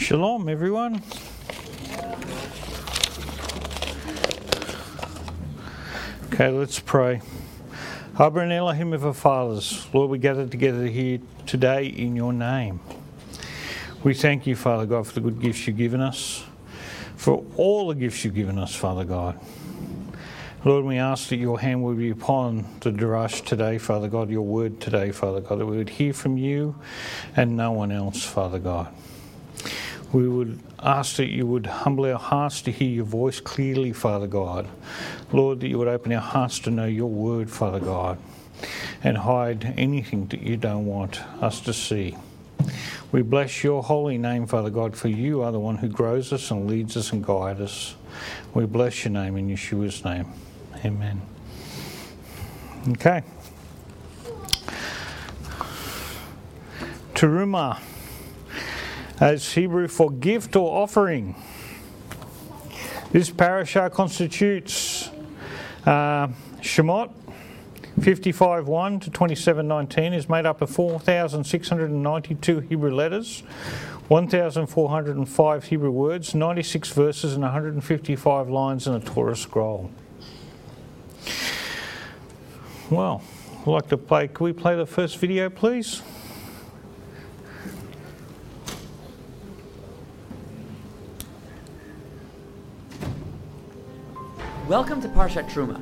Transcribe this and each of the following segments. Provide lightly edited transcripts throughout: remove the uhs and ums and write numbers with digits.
Shalom, everyone. Okay, let's pray. Abba and Elohim of our fathers, Lord, we gather together here today in your name. We thank you, Father God, for the good gifts you've given us, for all the gifts you've given us, Father God. Lord, we ask that your hand would be upon the Darash today, Father God, your word today, Father God, that we would hear from you and no one else, Father God. We would ask that you would humble our hearts to hear your voice clearly, Father God. Lord, that you would open our hearts to know your word, Father God, and hide anything that you don't want us to see. We bless your holy name, Father God, for you are the one who grows us and leads us and guides us. We bless your name in Yeshua's name. Amen. Okay. Terumah, as Hebrew for gift or offering. This parasha constitutes Shemot 55:1 to 27:19 is made up of 4,692 Hebrew letters, 1,405 Hebrew words, 96 verses and 155 lines in a Torah scroll. Well, I'd like to play, can we play the first video, please? Welcome to Parshat Truma.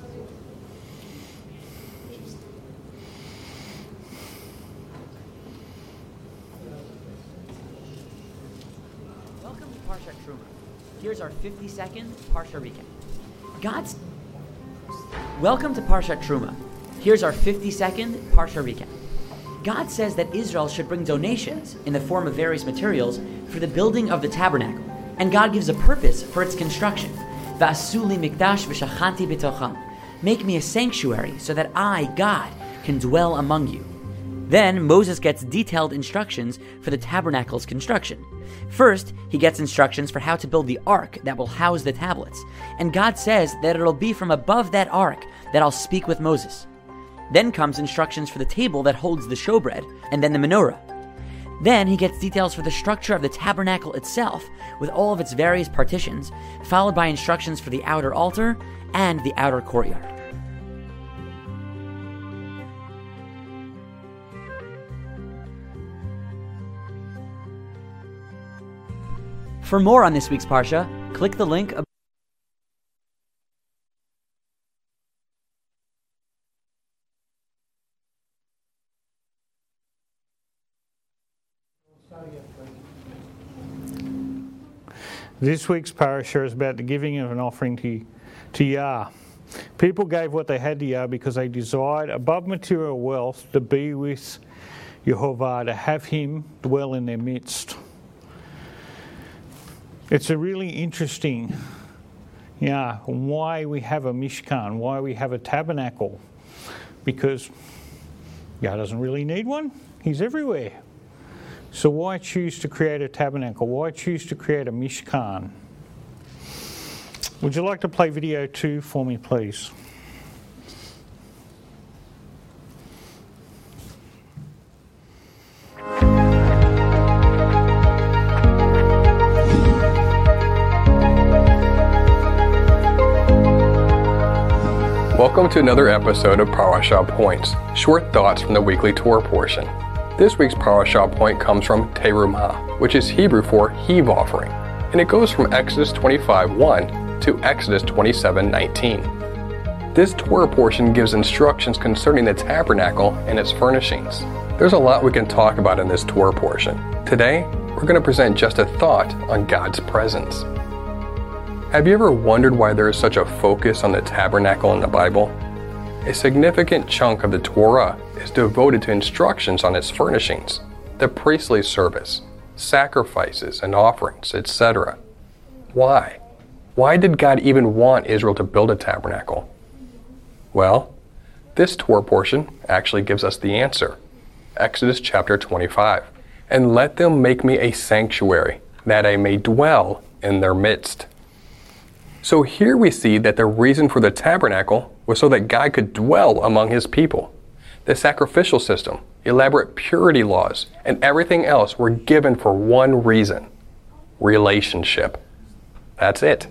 Welcome to Parshat Truma. Here's our 50-second Parsha recap. Welcome to Parshat Truma. Here's our 50-second Parsha recap. God says that Israel should bring donations in the form of various materials for the building of the tabernacle, and God gives a purpose for its construction. V'asuli mikdash v'shachanti b'tocham. Make me a sanctuary so that I, God, can dwell among you. Then Moses gets detailed instructions for the tabernacle's construction. First, he gets instructions for how to build the ark that will house the tablets. And God says that it'll be from above that ark that I'll speak with Moses. Then comes instructions for the table that holds the showbread, and then the menorah. Then he gets details for the structure of the tabernacle itself, with all of its various partitions, followed by instructions for the outer altar and the outer courtyard. For more on this week's Parsha, click the link above. This week's parasha is about the giving of an offering to Yah. People gave what they had to Yah because they desired above material wealth to be with Yehovah, to have him dwell in their midst. It's a really interesting, why we have a Mishkan, why we have a tabernacle. Because Yah doesn't really need one. He's everywhere. So why choose to create a tabernacle? Why choose to create a Mishkan? Would you like to play video 2 for me, please? Welcome to another episode of Parashah Points, short thoughts from the weekly Torah portion. This week's Parashah point comes from Terumah, which is Hebrew for heave offering, and it goes from Exodus 25:1 to Exodus 27:19. This Torah portion gives instructions concerning the tabernacle and its furnishings. There's a lot we can talk about in this Torah portion. Today, we're going to present just a thought on God's presence. Have you ever wondered why there is such a focus on the tabernacle in the Bible? A significant chunk of the Torah is devoted to instructions on its furnishings, the priestly service, sacrifices and offerings, etc. Why? Why did God even want Israel to build a tabernacle? Well, this Torah portion actually gives us the answer. Exodus chapter 25. And let them make me a sanctuary, that I may dwell in their midst. So here we see that the reason for the tabernacle was so that God could dwell among his people. The sacrificial system, elaborate purity laws, and everything else were given for one reason: relationship. That's it.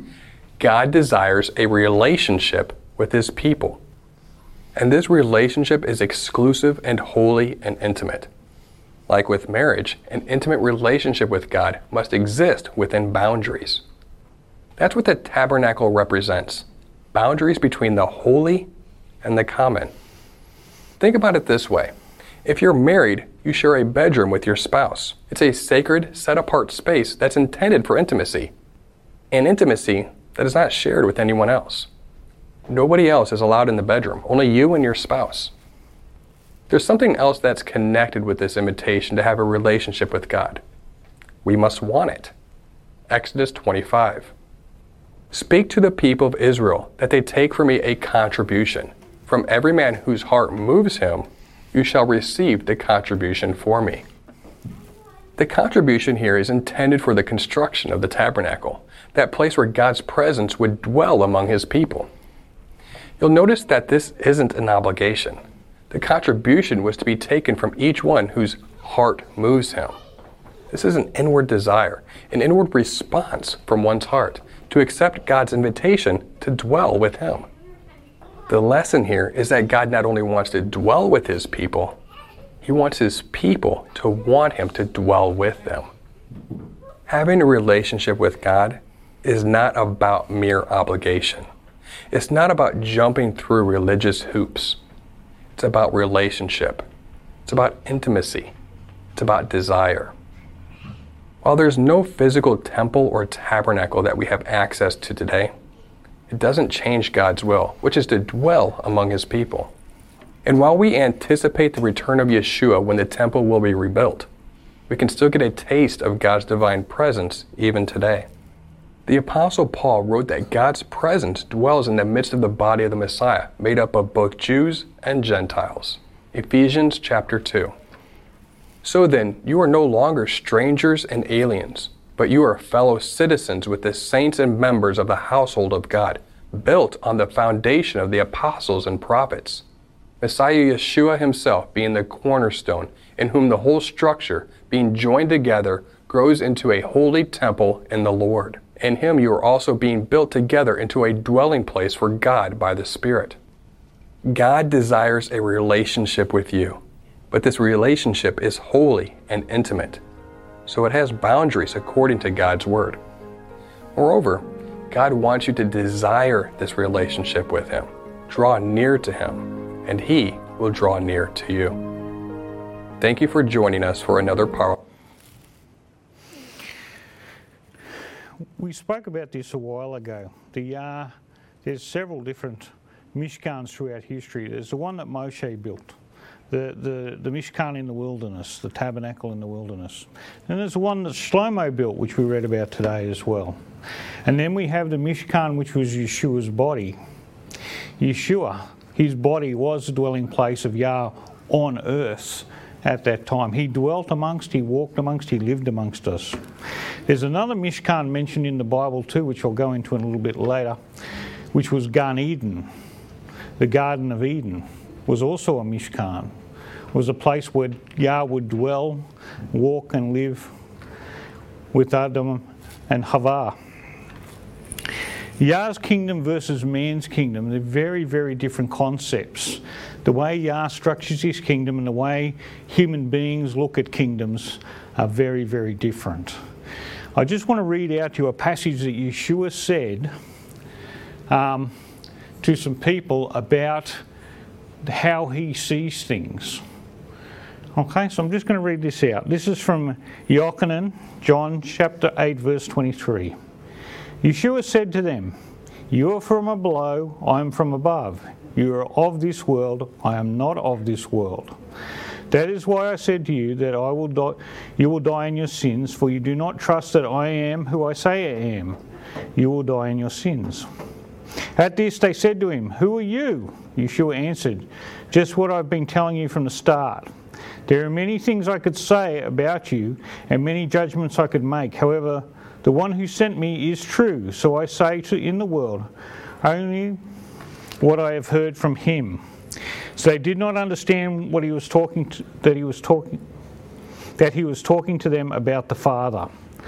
God desires a relationship with His people. And this relationship is exclusive and holy and intimate. Like with marriage, an intimate relationship with God must exist within boundaries. That's what the tabernacle represents. Boundaries between the holy and the common. Think about it this way. If you're married, you share a bedroom with your spouse. It's a sacred, set-apart space that's intended for intimacy. An intimacy that is not shared with anyone else. Nobody else is allowed in the bedroom, only you and your spouse. There's something else that's connected with this invitation to have a relationship with God. We must want it. Exodus 25. Speak to the people of Israel that they take from me a contribution. From every man whose heart moves him, you shall receive the contribution for me. The contribution here is intended for the construction of the tabernacle, that place where God's presence would dwell among His people. You'll notice that this isn't an obligation. The contribution was to be taken from each one whose heart moves him. This is an inward desire, an inward response from one's heart to accept God's invitation to dwell with Him. The lesson here is that God not only wants to dwell with His people, He wants His people to want Him to dwell with them. Having a relationship with God is not about mere obligation. It's not about jumping through religious hoops. It's about relationship. It's about intimacy. It's about desire. While there's no physical temple or tabernacle that we have access to today, it doesn't change God's will, which is to dwell among His people. And while we anticipate the return of Yeshua when the temple will be rebuilt, we can still get a taste of God's divine presence even today. The Apostle Paul wrote that God's presence dwells in the midst of the body of the Messiah, made up of both Jews and Gentiles. Ephesians chapter 2. So then, you are no longer strangers and aliens, but you are fellow citizens with the saints and members of the household of God, built on the foundation of the apostles and prophets. Messiah Yeshua Himself being the cornerstone, in whom the whole structure, being joined together, grows into a holy temple in the Lord. In Him you are also being built together into a dwelling place for God by the Spirit. God desires a relationship with you, but this relationship is holy and intimate, so it has boundaries according to God's Word. Moreover, God wants you to desire this relationship with Him, draw near to Him, and He will draw near to you. Thank you for joining us for another powerful. We spoke about this a while ago. There's several different Mishkans throughout history. There's the one that Moshe built, the Mishkan in the wilderness, the tabernacle in the wilderness. And there's the one that Shlomo built, which we read about today as well. And then we have the Mishkan, which was Yeshua's body. Yeshua, His body was the dwelling place of Yah on earth at that time. He dwelt amongst, He walked amongst, He lived amongst us. There's another Mishkan mentioned in the Bible too, which I'll go into in a little bit later, which was Gan Eden. The Garden of Eden was also a Mishkan. It was a place where Yah would dwell, walk and live with Adam and Havah. Yah's kingdom versus man's kingdom, they're very, very different concepts. The way Yah structures His kingdom and the way human beings look at kingdoms are very, very different. I just want to read out to you a passage that Yeshua said to some people about how He sees things. Okay, so I'm just going to read this out. This is from Yochanan, John chapter 8, verse 23. Yeshua said to them, "You are from below, I am from above. You are of this world, I am not of this world. That is why I said to you that you will die in your sins, for you do not trust that I am who I say I am. You will die in your sins." At this they said to Him, "Who are you?" Yeshua answered, "Just what I've been telling you from the start. There are many things I could say about you, and many judgments I could make. However, the one who sent me is true, so I say in the world only what I have heard from Him." So they did not understand what He was talking to them about the Father.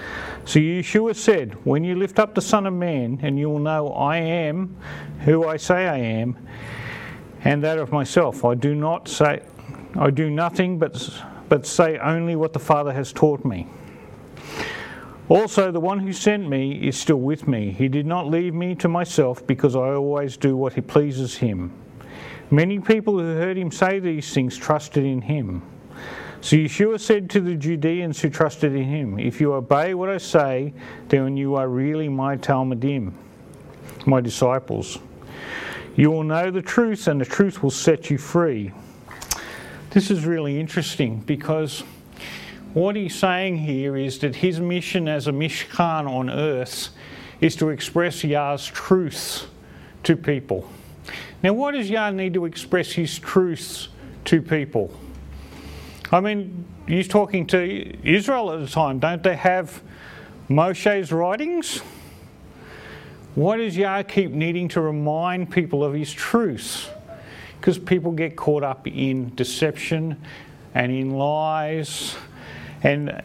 So Yeshua said, when you lift up the Son of Man, and you will know I am who I say I am, and that of myself. I do nothing but say only what the Father has taught me. Also, the one who sent me is still with me. He did not leave me to myself, because I always do what pleases him. Many people who heard him say these things trusted in him. So Yeshua said to the Judeans who trusted in him, if you obey what I say, then you are really my Talmudim, my disciples. You will know the truth, and the truth will set you free. This is really interesting, because what he's saying here is that his mission as a Mishkan on earth is to express Yah's truth to people. Now, why does Yah need to express his truths to people? I mean, he's talking to Israel at the time. Don't they have Moshe's writings? Why does Yah keep needing to remind people of his truths? Because people get caught up in deception and in lies. And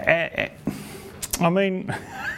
I mean,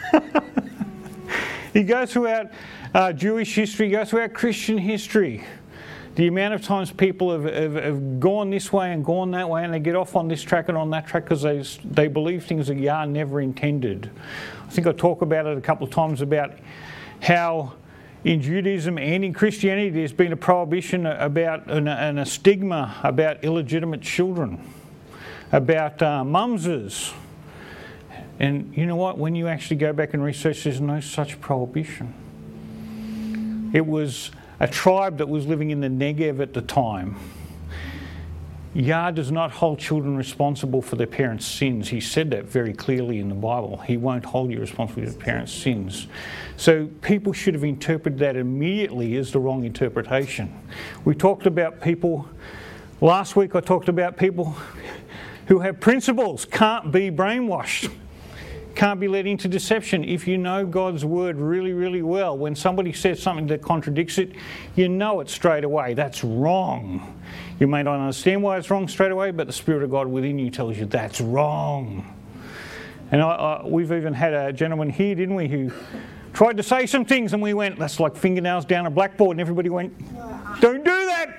he goes throughout Jewish history, goes throughout Christian history. The amount of times people have gone this way and gone that way, and they get off on this track and on that track because they believe things that Yah never intended. I think I talk about it a couple of times about how in Judaism and in Christianity there's been a prohibition about and a stigma about illegitimate children, about mumsers. And you know what? When you actually go back and research, there's no such prohibition. It was a tribe that was living in the Negev at the time. Yah does not hold children responsible for their parents' sins. He said that very clearly in the Bible. He won't hold you responsible for your parents' sins. So people should have interpreted that immediately as the wrong interpretation. We talked about people, last week I talked about people who have principles, can't be brainwashed. Can't be led into deception. If you know God's word really, really well, when somebody says something that contradicts it, you know it straight away. That's wrong. You may not understand why it's wrong straight away, but the Spirit of God within you tells you that's wrong. And we've even had a gentleman here, didn't we, who tried to say some things and we went, that's like fingernails down a blackboard, and everybody went, don't do that!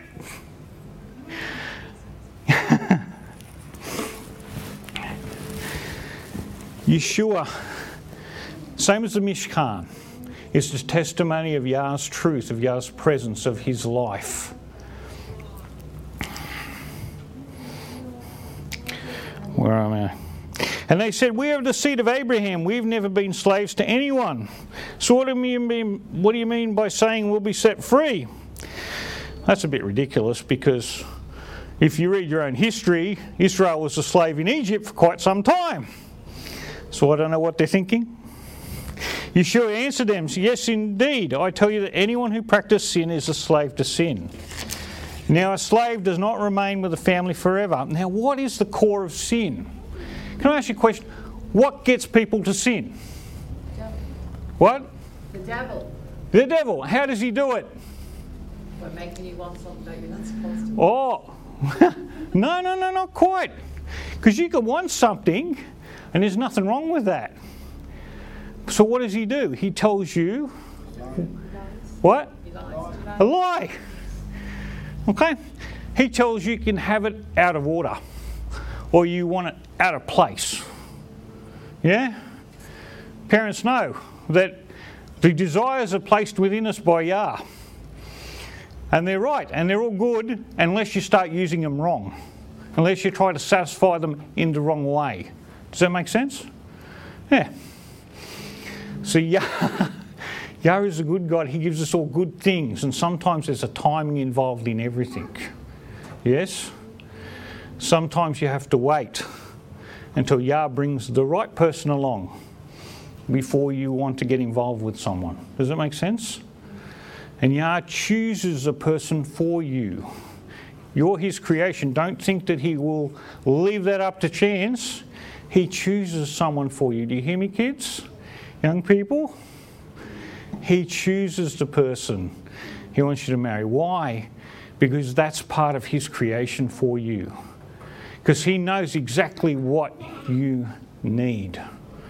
Yeshua, same as the Mishkan, is the testimony of Yah's truth, of Yah's presence, of his life. Where am I? And they said, we are the seed of Abraham. We've never been slaves to anyone. So what do you mean by saying we'll be set free? That's a bit ridiculous, because if you read your own history, Israel was a slave in Egypt for quite some time. So I don't know what they're thinking. Yeshua answered them, yes, indeed. I tell you that anyone who practices sin is a slave to sin. Now, a slave does not remain with the family forever. Now, what is the core of sin? Can I ask you a question? What gets people to sin? The devil. What? The devil. The devil. How does he do it? By making you want something that you're not supposed to. Oh, no, not quite. Because you can want something, and there's nothing wrong with that. So what does he do? He tells you what? A lie. Okay? He tells you can have it out of order, or you want it out of place. Yeah? Parents know that the desires are placed within us by Yah. And they're right, and they're all good unless you start using them wrong. Unless you try to satisfy them in the wrong way. Does that make sense? Yeah. So Yah is a good God. He gives us all good things, and sometimes there's a timing involved in everything. Yes? Sometimes you have to wait until Yah brings the right person along before you want to get involved with someone. Does that make sense? And Yah chooses a person for you. You're his creation. Don't think that he will leave that up to chance. He chooses someone for you. Do you hear me, kids? Young people? He chooses the person he wants you to marry. Why? Because that's part of his creation for you. Because he knows exactly what you need.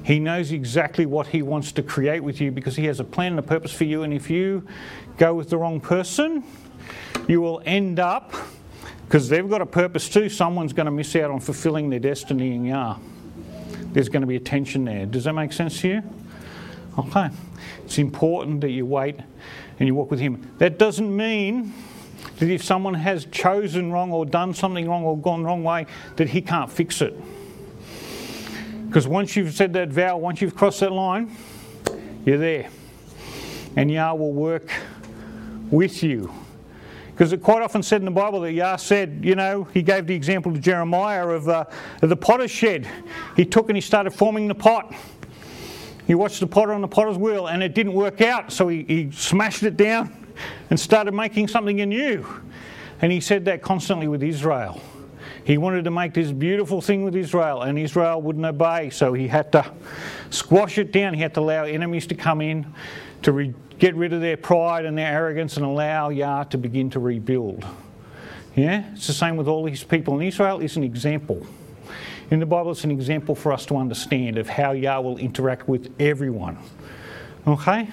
He knows exactly what he wants to create with you because he has a plan and a purpose for you. And if you go with the wrong person, you will end up, because they've got a purpose too, someone's going to miss out on fulfilling their destiny in Yah. There's going to be a tension there. Does that make sense to you? Okay. It's important that you wait and you walk with him. That doesn't mean that if someone has chosen wrong or done something wrong or gone the wrong way, that he can't fix it. Because once you've said that vow, once you've crossed that line, you're there. And Yah will work with you. Because it quite often said in the Bible that Yah said, he gave the example to Jeremiah of the potter's shed. He took and he started forming the pot. He watched the potter on the potter's wheel and it didn't work out, so he smashed it down and started making something anew. And he said that constantly with Israel. He wanted to make this beautiful thing with Israel, and Israel wouldn't obey, so he had to squash it down. He had to allow enemies to come in to get rid of their pride and their arrogance and allow Yah to begin to rebuild. Yeah? It's the same with all his people. And Israel is an example. In the Bible, it's an example for us to understand of how Yah will interact with everyone. Okay?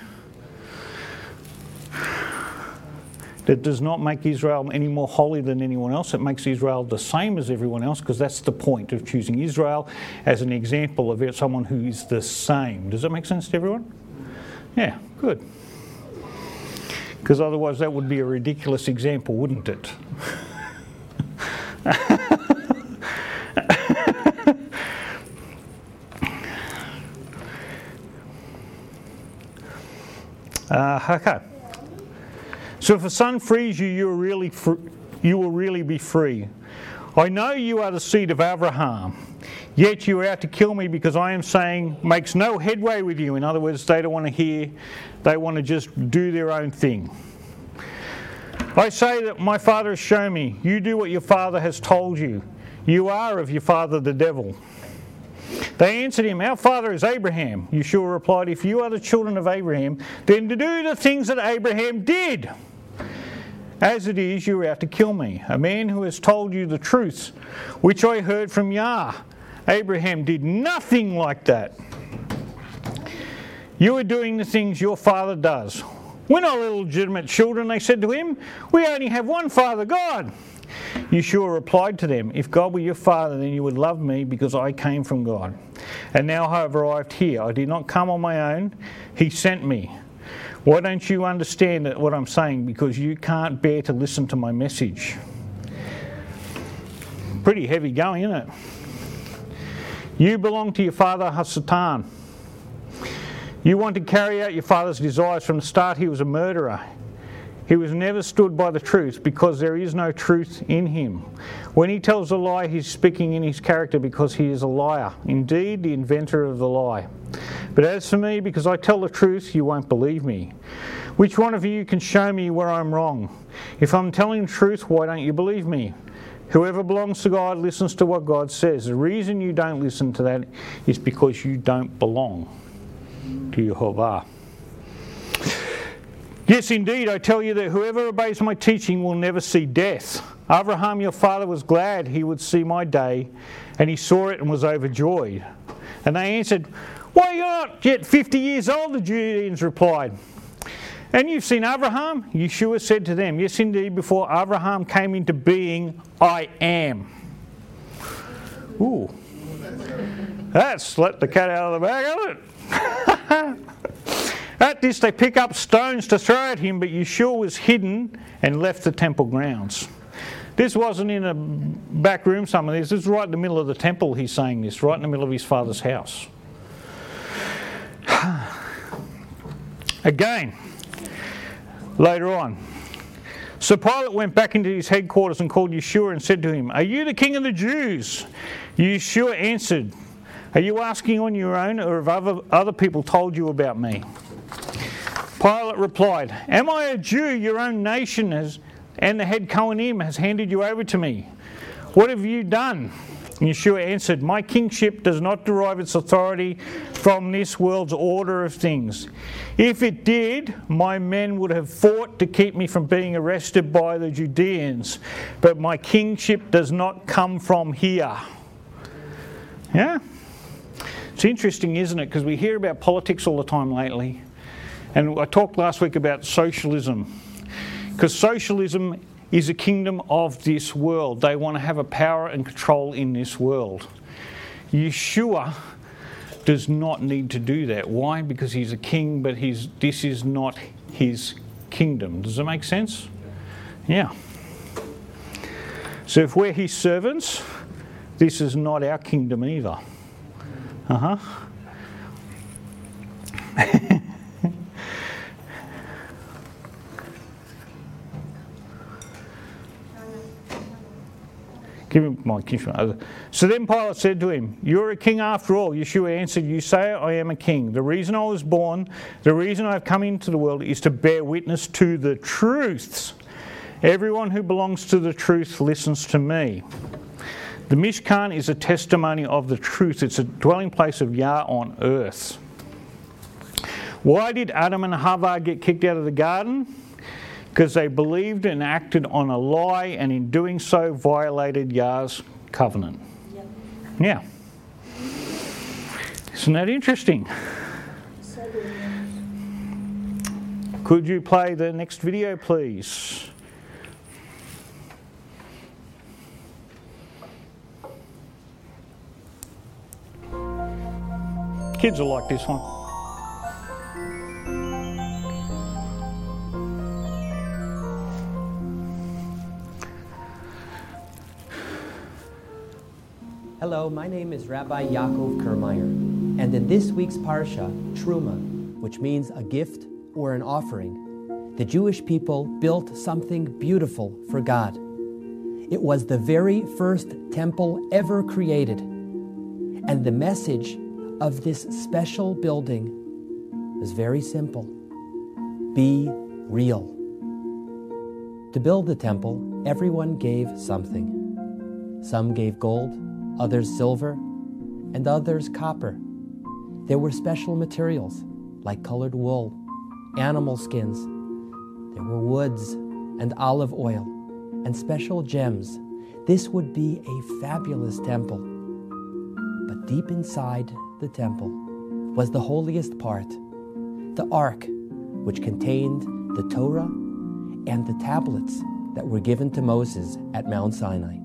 That does not make Israel any more holy than anyone else. It makes Israel the same as everyone else, because that's the point of choosing Israel as an example of someone who is the same. Does that make sense to everyone? Yeah, good. Because otherwise that would be a ridiculous example, wouldn't it? Okay. So if a son frees you, you will really be free. I know you are the seed of Abraham, yet you are out to kill me because I am saying makes no headway with you. In other words, they don't want to hear, they want to just do their own thing. I say that my father has shown me. You do what your father has told you. You are of your father the devil. They answered him, our father is Abraham. Yeshua replied, if you are the children of Abraham, then to do the things that Abraham did. As it is, you are out to kill me, a man who has told you the truth, which I heard from Yah. Abraham did nothing like that. You are doing the things your father does. We're not illegitimate children, they said to him. We only have one Father, God. Yeshua replied to them, if God were your father, then you would love me because I came from God. And now I have arrived here. I did not come on my own. He sent me. Why don't you understand what I'm saying? Because you can't bear to listen to my message. Pretty heavy going, isn't it? You belong to your father Hasatan. You want to carry out your father's desires. From the start he was a murderer. He was never stood by the truth because there is no truth in him. When he tells a lie, he's speaking in his character because he is a liar. Indeed, the inventor of the lie. But as for me, because I tell the truth, you won't believe me. Which one of you can show me where I'm wrong? If I'm telling the truth, why don't you believe me? Whoever belongs to God listens to what God says. The reason you don't listen to that is because you don't belong to Jehovah. Yes, indeed, I tell you that whoever obeys my teaching will never see death. Abraham, your father, was glad he would see my day, and he saw it and was overjoyed. And they answered, why, you're not yet 50 years old, the Judeans replied. And you've seen Abraham? Yeshua said to them, yes, indeed, before Abraham came into being, I am. Ooh. That's let the cat out of the bag, hasn't it? At this they pick up stones to throw at him, but Yeshua was hidden and left the temple grounds. This wasn't in a back room, some of this. This is right in the middle of the temple he's saying this, right in the middle of his father's house. Again, later on. So Pilate went back into his headquarters and called Yeshua and said to him, are you the king of the Jews? Yeshua answered, are you asking on your own, or have other people told you about me? Pilate replied, am I a Jew? Your own nation and the head Kohanim has handed you over to me. What have you done? Yeshua answered, my kingship does not derive its authority from this world's order of things. If it did, my men would have fought to keep me from being arrested by the Judeans. But my kingship does not come from here. Yeah? It's interesting, isn't it? Because we hear about politics all the time lately. And I talked last week about socialism. Because socialism is a kingdom of this world. They want to have a power and control in this world. Yeshua does not need to do that. Why? Because he's a king, but this is not his kingdom. Does that make sense? Yeah. So if we're his servants, this is not our kingdom either. Give him my kinsman. So then Pilate said to him, "You're a king after all." Yeshua answered, "You say I am a king. The reason I was born, the reason I've come into the world is to bear witness to the truths. Everyone who belongs to the truth listens to me." The Mishkan is a testimony of the truth. It's a dwelling place of Yah on earth. Why did Adam and Hava get kicked out of the garden? Because they believed and acted on a lie, and in doing so violated Yah's covenant. Yep. Yeah. Isn't that interesting? Could you play the next video, please? Kids will like this one. Hello, my name is Rabbi Yaakov Kermeyer, and in this week's Parsha, Truma, which means a gift or an offering, the Jewish people built something beautiful for God. It was the very first temple ever created, and the message of this special building is very simple: be real. To build the temple, everyone gave something. Some gave gold, others silver, and others copper. There were special materials like colored wool, animal skins. There were woods and olive oil and special gems. This would be a fabulous temple. But deep inside the temple was the holiest part, the ark, which contained the Torah and the tablets that were given to Moses at Mount Sinai.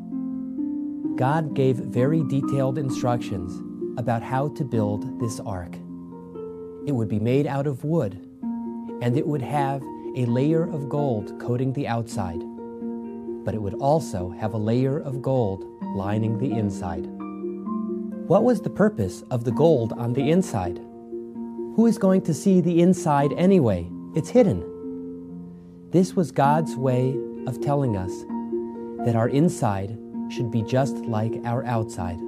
God gave very detailed instructions about how to build this ark. It would be made out of wood, and it would have a layer of gold coating the outside, but it would also have a layer of gold lining the inside. What was the purpose of the gold on the inside? Who is going to see the inside anyway? It's hidden. This was God's way of telling us that our inside should be just like our outside.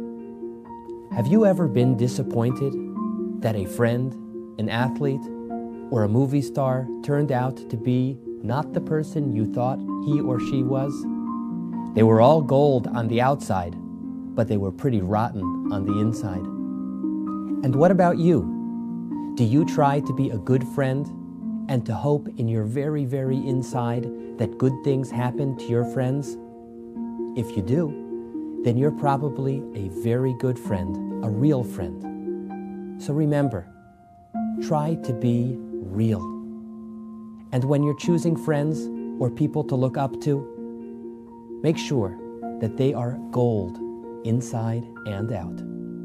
Have you ever been disappointed that a friend, an athlete, or a movie star turned out to be not the person you thought he or she was? They were all gold on the outside, but they were pretty rotten on the inside. And what about you? Do you try to be a good friend and to hope in your very, very inside that good things happen to your friends? If you do, then you're probably a very good friend, a real friend. So remember, try to be real. And when you're choosing friends or people to look up to, make sure that they are gold inside and out.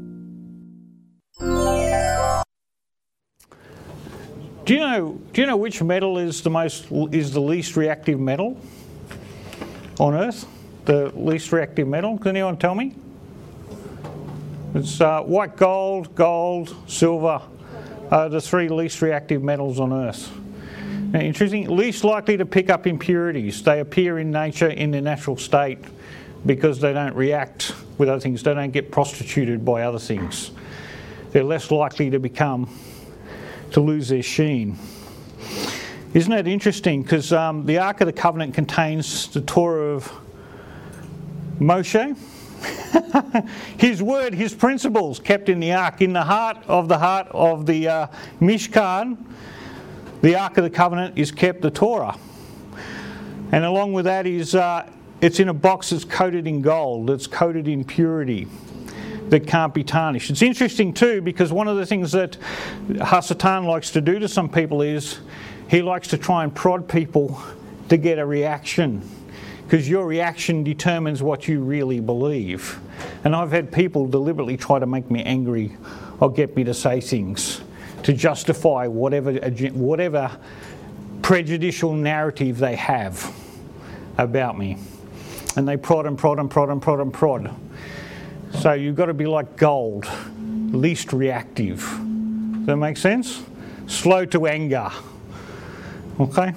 Do you know which metal is the least reactive metal on Earth? The least reactive metal? Can anyone tell me? It's white gold, silver. The three least reactive metals on Earth. Now, interesting. Least likely to pick up impurities. They appear in nature in their natural state because they don't react with other things. They don't get prostituted by other things. They're less likely to lose their sheen. Isn't that interesting? Because the Ark of the Covenant contains the Torah of Moshe, his word, his principles kept in the Ark, in the heart of the Mishkan. The Ark of the Covenant is kept, the Torah. And along with that is, it's in a box that's coated in gold, that's coated in purity. that can't be tarnished. It's interesting too, because one of the things that Hasatan likes to do to some people is he likes to try and prod people to get a reaction, because your reaction determines what you really believe. And I've had people deliberately try to make me angry or get me to say things to justify whatever prejudicial narrative they have about me. And they prod and prod and prod and prod and prod. So you've got to be like gold, least reactive. Does that make sense? Slow to anger. Okay?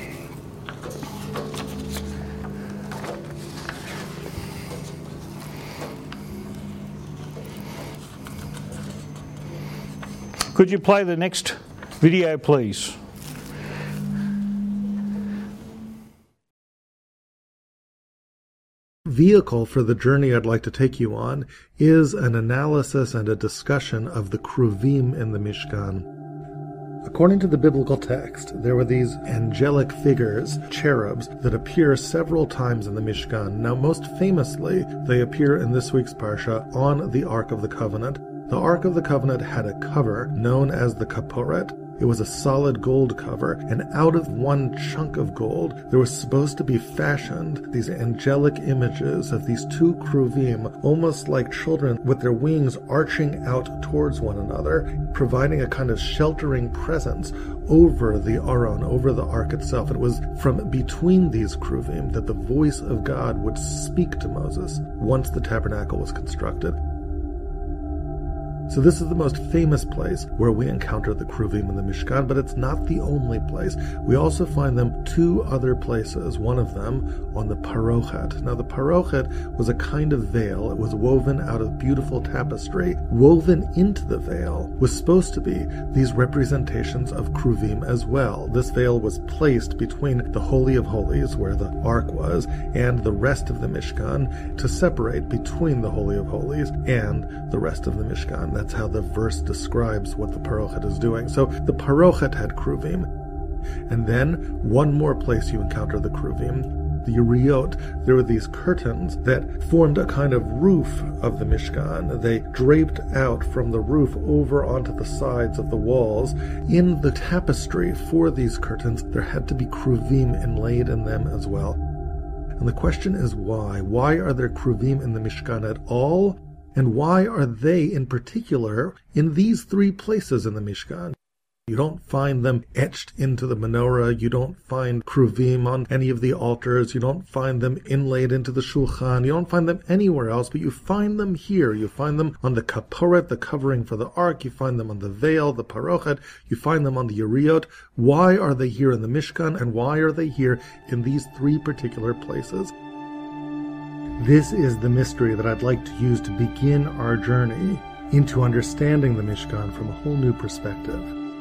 Could you play the next video, please? Vehicle for the journey I'd like to take you on is an analysis and a discussion of the Kruvim in the Mishkan. According to the biblical text, there were these angelic figures, cherubs, that appear several times in the Mishkan. Now, most famously, they appear in this week's Parsha on the Ark of the Covenant. The Ark of the Covenant had a cover known as the Kaporet. It was a solid gold cover, and out of one chunk of gold, there was supposed to be fashioned these angelic images of these two Kruvim, almost like children with their wings arching out towards one another, providing a kind of sheltering presence over the Aron, over the Ark itself. It was from between these Kruvim that the voice of God would speak to Moses once the tabernacle was constructed. So this is the most famous place where we encounter the Kruvim in the Mishkan, but it's not the only place. We also find them two other places, one of them on the Parochet. Now the Parochet was a kind of veil. It was woven out of beautiful tapestry. Woven into the veil was supposed to be these representations of Kruvim as well. This veil was placed between the Holy of Holies, where the Ark was, and the rest of the Mishkan to separate between the Holy of Holies and the rest of the Mishkan. That's how the verse describes what the Parochet is doing. So the Parochet had Kruvim. And then one more place you encounter the Kruvim, the Yeriot. There were these curtains that formed a kind of roof of the Mishkan. They draped out from the roof over onto the sides of the walls. In the tapestry for these curtains, there had to be Kruvim inlaid in them as well. And the question is why? Why are there Kruvim in the Mishkan at all? And why are they, in particular, in these three places in the Mishkan? You don't find them etched into the menorah. You don't find Kruvim on any of the altars. You don't find them inlaid into the Shulchan. You don't find them anywhere else, but you find them here. You find them on the Kaporet, the covering for the Ark. You find them on the veil, the Parochet. You find them on the Yeriot. Why are they here in the Mishkan, and why are they here in these three particular places? This is the mystery that I'd like to use to begin our journey into understanding the Mishkan from a whole new perspective.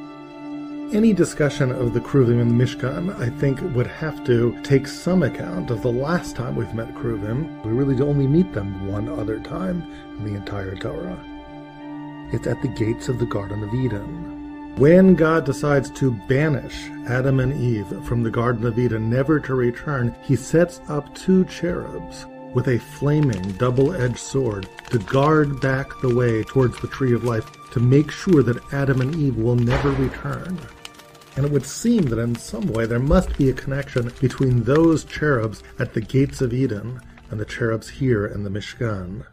Any discussion of the Kruvim in the Mishkan, I think, would have to take some account of the last time we've met Kruvim. We really only meet them one other time in the entire Torah. It's at the gates of the Garden of Eden. When God decides to banish Adam and Eve from the Garden of Eden, never to return, he sets up two cherubs with a flaming double-edged sword to guard back the way towards the tree of life, to make sure that Adam and Eve will never return. And it would seem that in some way there must be a connection between those cherubs at the gates of Eden and the cherubs here in the Mishkan.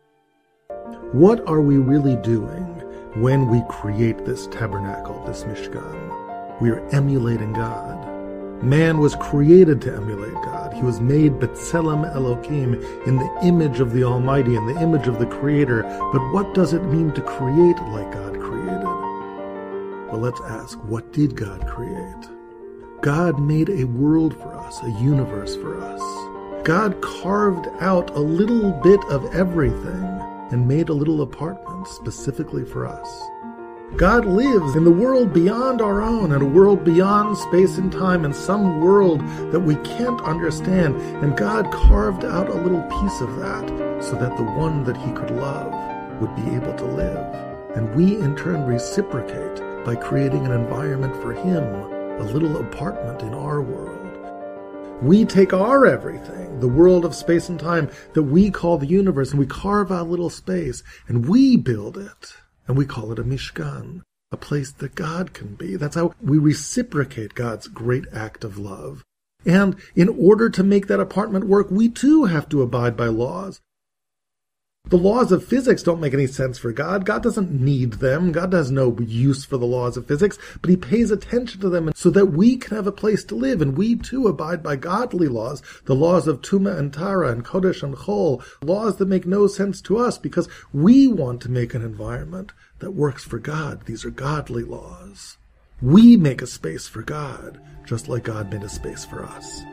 What are we really doing when we create this tabernacle, this Mishkan? We are emulating God. Man was created to emulate God. He was made B'Tselem Elohim, in the image of the Almighty, in the image of the Creator. But what does it mean to create like God created? Well, let's ask, what did God create? God made a world for us, a universe for us. God carved out a little bit of everything and made a little apartment specifically for us. God lives in the world beyond our own, in a world beyond space and time, in some world that we can't understand. And God carved out a little piece of that so that the one that he could love would be able to live. And we in turn reciprocate by creating an environment for him, a little apartment in our world. We take our everything, the world of space and time that we call the universe, and we carve out a little space, and we build it, and we call it a Mishkan, a place that God can be. That's how we reciprocate God's great act of love. And in order to make that apartment work, we too have to abide by laws. The laws of physics don't make any sense for God. God doesn't need them. God has no use for the laws of physics, but he pays attention to them so that we can have a place to live, and we too abide by godly laws, the laws of Tuma and Tara and Kodesh and Chol, laws that make no sense to us because we want to make an environment that works for God. These are godly laws. We make a space for God, just like God made a space for us.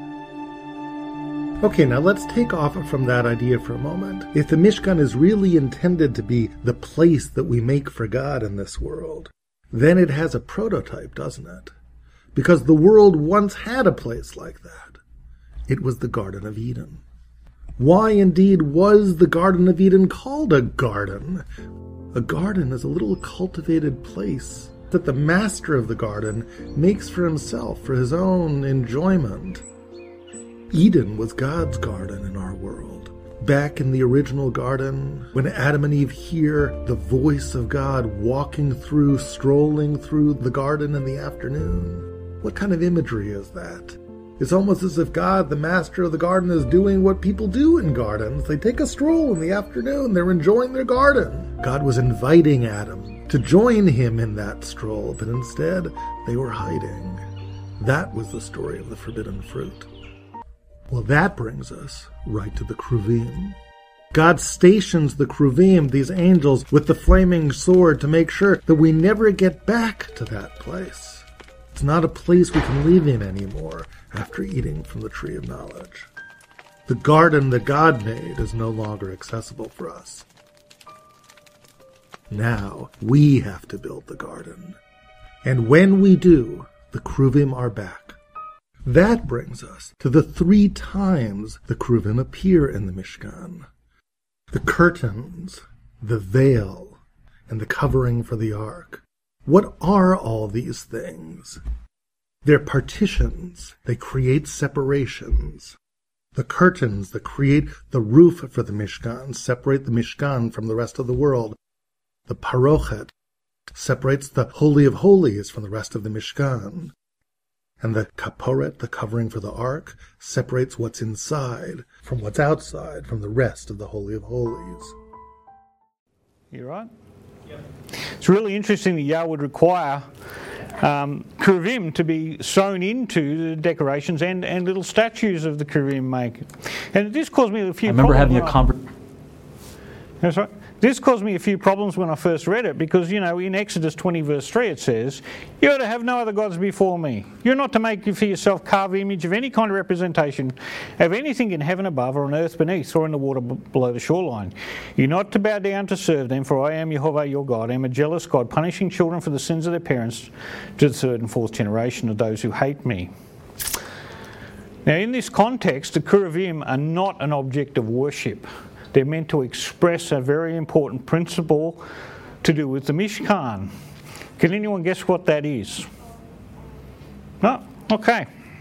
Okay, now let's take off from that idea for a moment. If the Mishkan is really intended to be the place that we make for God in this world, then it has a prototype, doesn't it? Because the world once had a place like that. It was the Garden of Eden. Why indeed was the Garden of Eden called a garden? A garden is a little cultivated place that the master of the garden makes for himself, for his own enjoyment. Eden was God's garden in our world. Back in the original garden, when Adam and Eve hear the voice of God strolling through the garden in the afternoon, what kind of imagery is that? It's almost as if God, the master of the garden, is doing what people do in gardens. They take a stroll in the afternoon. They're enjoying their garden. God was inviting Adam to join him in that stroll, but instead they were hiding. That was the story of the forbidden fruit. Well, that brings us right to the Kruvim. God stations the Kruvim, these angels, with the flaming sword to make sure that we never get back to that place. It's not a place we can live in anymore after eating from the tree of knowledge. The garden that God made is no longer accessible for us. Now we have to build the garden. And when we do, the Kruvim are back. That brings us to the 3 times the Kruvim appear in the Mishkan. The curtains, the veil, and the covering for the ark. What are all these things? They're partitions. They create separations. The curtains that create the roof for the Mishkan separate the Mishkan from the rest of the world. The parochet separates the Holy of Holies from the rest of the Mishkan. And the kaporet, the covering for the ark, separates what's inside from what's outside, from the rest of the Holy of Holies. You right? Yep. It's really interesting that Yah would require Kruvim to be sewn into the decorations and little statues of the Kruvim make. And this caused me a few problems. I remember having a conversation. That's right. This caused me a few problems when I first read it because, in Exodus 20 verse 3 it says, "You are to have no other gods before me. You're not to make for yourself carved image of any kind of representation of anything in heaven above or on earth beneath or in the water below the shoreline. You're not to bow down to serve them, for I am Jehovah your God. I am a jealous God, punishing children for the sins of their parents to the 3rd and 4th generation of those who hate me." Now in this context, the Kruvim are not an object of worship. They're meant to express a very important principle to do with the Mishkan. Can anyone guess what that is? No? Okay.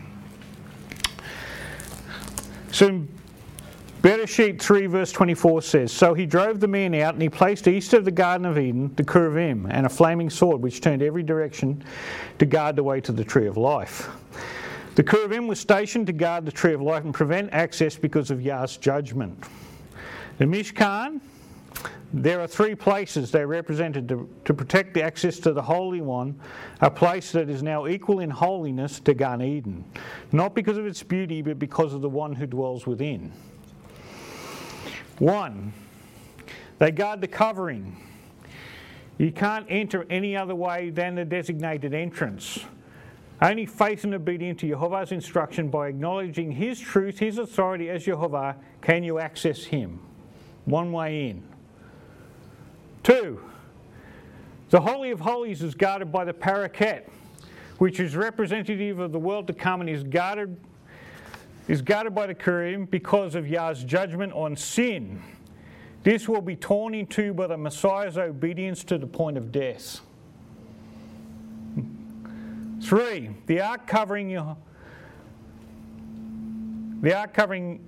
So Bereshit 3 verse 24 says, "So he drove the man out, and he placed east of the Garden of Eden the Kruvim and a flaming sword which turned every direction to guard the way to the tree of life. The Kruvim was stationed to guard the tree of life and prevent access because of Yah's judgment." The Mishkan, there are 3 places they represented to protect the access to the Holy One, a place that is now equal in holiness to Gan Eden, not because of its beauty, but because of the one who dwells within. 1, they guard the covering. You can't enter any other way than the designated entrance. Only faith and obedience to Jehovah's instruction by acknowledging his truth, his authority as Jehovah, can you access him. One way in. 2, the Holy of Holies is guarded by the Paraket, which is representative of the world to come and is guarded by the Kruvim because of Yah's judgment on sin. This will be torn in two by the Messiah's obedience to the point of death. 3, the ark covering The ark covering,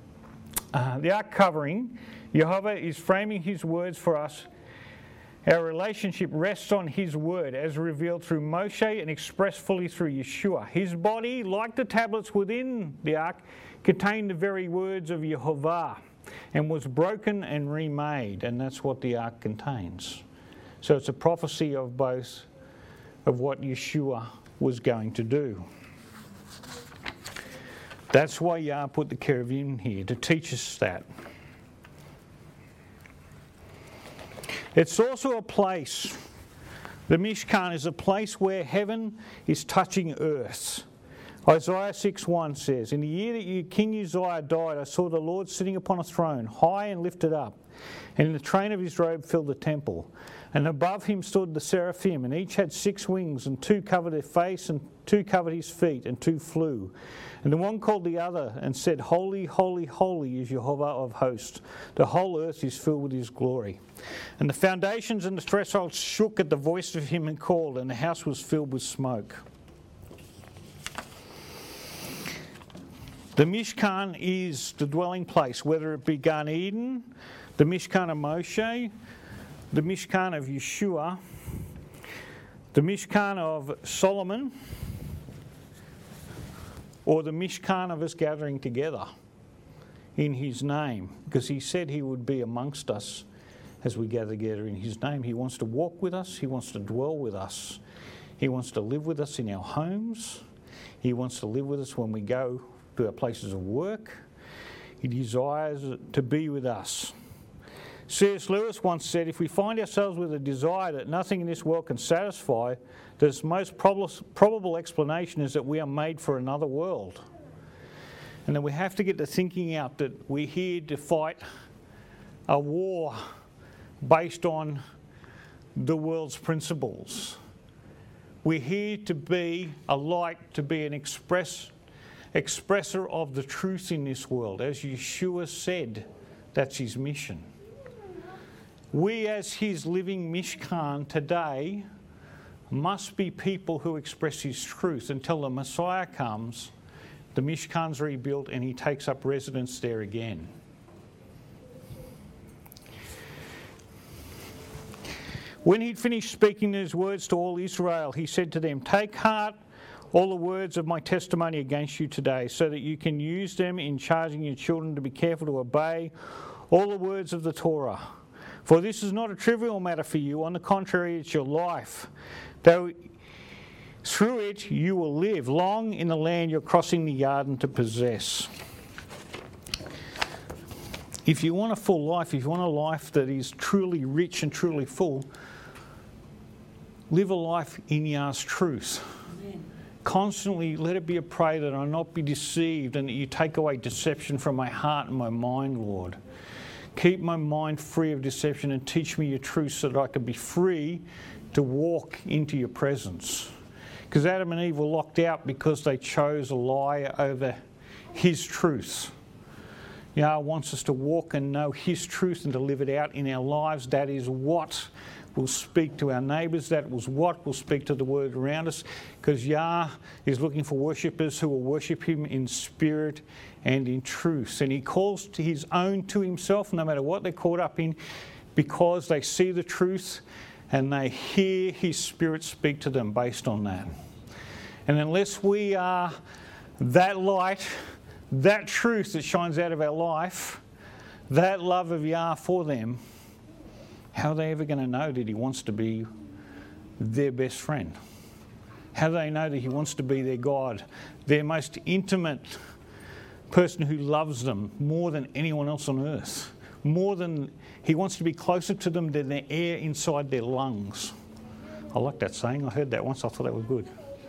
Jehovah is framing his words for us. Our relationship rests on his word as revealed through Moshe and expressed fully through Yeshua. His body, like the tablets within the ark, contained the very words of Jehovah and was broken and remade, and that's what the ark contains. So it's a prophecy of both of what Yeshua was going to do. That's why Yah put the cherubim here, to teach us that. It's also a place, the Mishkan is a place where heaven is touching earth. Isaiah 6:1 says, "In the year that King Uzziah died, I saw the Lord sitting upon a throne, high and lifted up, and the train of his robe filled the temple. And above him stood the seraphim, and each had 6 wings, and 2 covered their face, and 2 covered his feet, and 2 flew. And the one called the other and said, Holy, holy, holy is Jehovah of hosts. The whole earth is filled with his glory. And the foundations and the thresholds shook at the voice of him and called, and the house was filled with smoke." The Mishkan is the dwelling place, whether it be Gan Eden, the Mishkan of Moshe, the Mishkan of Yeshua, the Mishkan of Solomon, or the Mishkan of us gathering together in his name, because he said he would be amongst us as we gather together in his name. He wants to walk with us. He wants to dwell with us. He wants to live with us in our homes. He wants to live with us when we go to our places of work. He desires to be with us. C.S. Lewis once said, if we find ourselves with a desire that nothing in this world can satisfy, the most probable explanation is that we are made for another world. And then we have to get the thinking out that we're here to fight a war based on the world's principles. We're here to be a light, to be an expresser of the truth in this world. As Yeshua said, that's his mission. We as his living Mishkan today must be people who express his truth until the Messiah comes, the Mishkan's rebuilt and he takes up residence there again. When he'd finished speaking these words to all Israel, he said to them, "Take heart all the words of my testimony against you today, so that you can use them in charging your children to be careful to obey all the words of the Torah. For this is not a trivial matter for you. On the contrary, it's your life. Though through it you will live long in the land you're crossing the Yarden to possess." If you want a full life, if you want a life that is truly rich and truly full, live a life in Yah's truth. Amen. Constantly let it be a prayer that I not be deceived, and that you take away deception from my heart and my mind, Lord. Keep my mind free of deception and teach me your truth so that I can be free to walk into your presence. Because Adam and Eve were locked out because they chose a lie over his truth. Yah wants us to walk and know his truth and to live it out in our lives. That is what will speak to our neighbours. That was what will speak to the world around us. Because Yah is looking for worshippers who will worship him in spirit and in truth. And he calls to his own to himself, no matter what they're caught up in, because they see the truth and they hear his spirit speak to them based on that. And unless we are that light, that truth that shines out of our life, that love of Yah for them, how are they ever going to know that he wants to be their best friend? How do they know that he wants to be their God, their most intimate person who loves them more than anyone else on earth? More than he wants to be closer to them than the air inside their lungs. I like that saying. I heard that once. I thought that was good.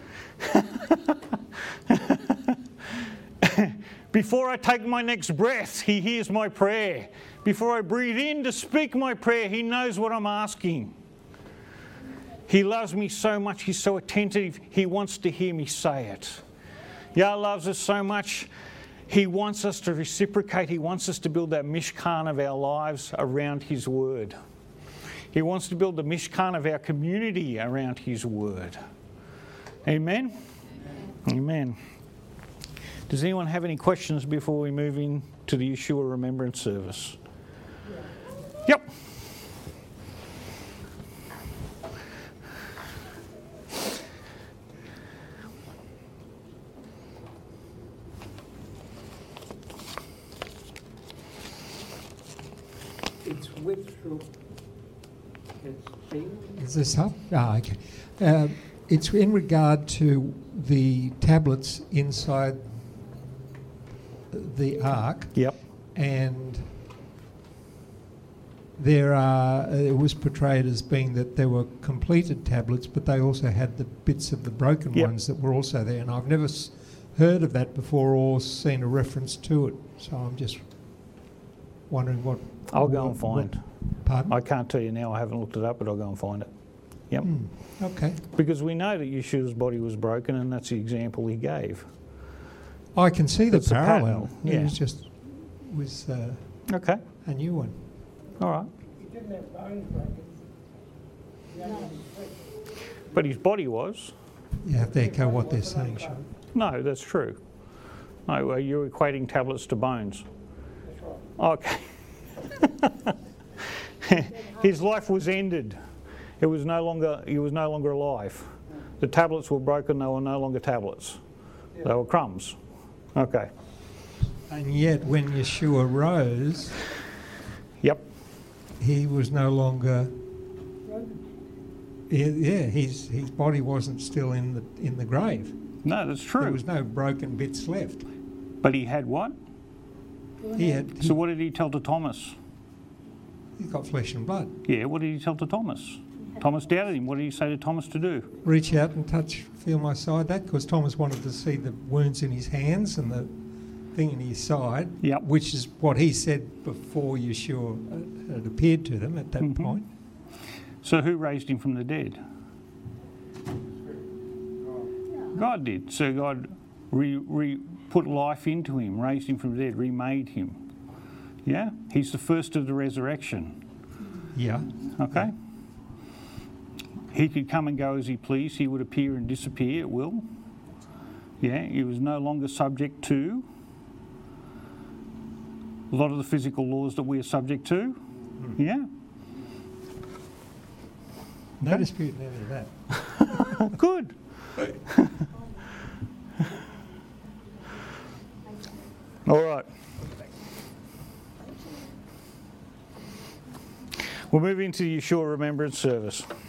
Before I take my next breath, he hears my prayer. Before I breathe in to speak my prayer, he knows what I'm asking. He loves me so much. He's so attentive. He wants to hear me say it. Yah loves us so much. He wants us to reciprocate. He wants us to build that Mishkan of our lives around his word. He wants to build the Mishkan of our community around his word. Amen? Amen. Does anyone have any questions before we move in to the Yeshua Remembrance Service? Yep. It's which group? Is this up? Ah, okay. It's in regard to the tablets inside the ark. Yep. And it was portrayed as being that there were completed tablets, but they also had the bits of the broken ones that were also there. And I've never heard of that before or seen a reference to it. So I'm just wondering what... I'll go and find. Pardon? I can't tell you now, I haven't looked it up, but I'll go and find it. Yep. Okay. Because we know that Yeshua's body was broken, and that's the example he gave. I can see the That's the parallel. pattern, yeah. It was just Okay. a new one. All right. He didn't have bones broken. But his body was. You have to echo what they're saying, Sean. No, that's true. No, you're equating tablets to bones. Okay. His life was ended. He was no longer alive. The tablets were broken, they were no longer tablets. They were crumbs. Okay. And yet when Yeshua rose, Yep. he was no longer... his body wasn't still in the grave. No, that's true. There was no broken bits left. But he had what? He So what did he tell to Thomas? got flesh and blood. Yeah, what did he tell to Thomas? Thomas doubted him. What did he say to Thomas to do? Reach out and feel my side. That because Thomas wanted to see the wounds in his hands and the thing in his side, Yep. which is what he said before Yeshua had appeared to them at that point. So who raised him from the dead? God did. So God put life into him, raised him from the dead, remade him. Yeah? He's the first of the resurrection. Yeah. Okay? He could come and go as he pleased. He would appear and disappear at will. Yeah? He was no longer subject to a lot of the physical laws that we are subject to. Yeah? No dispute in any of that. Good. All right. We'll move into the Yeshua Remembrance Service.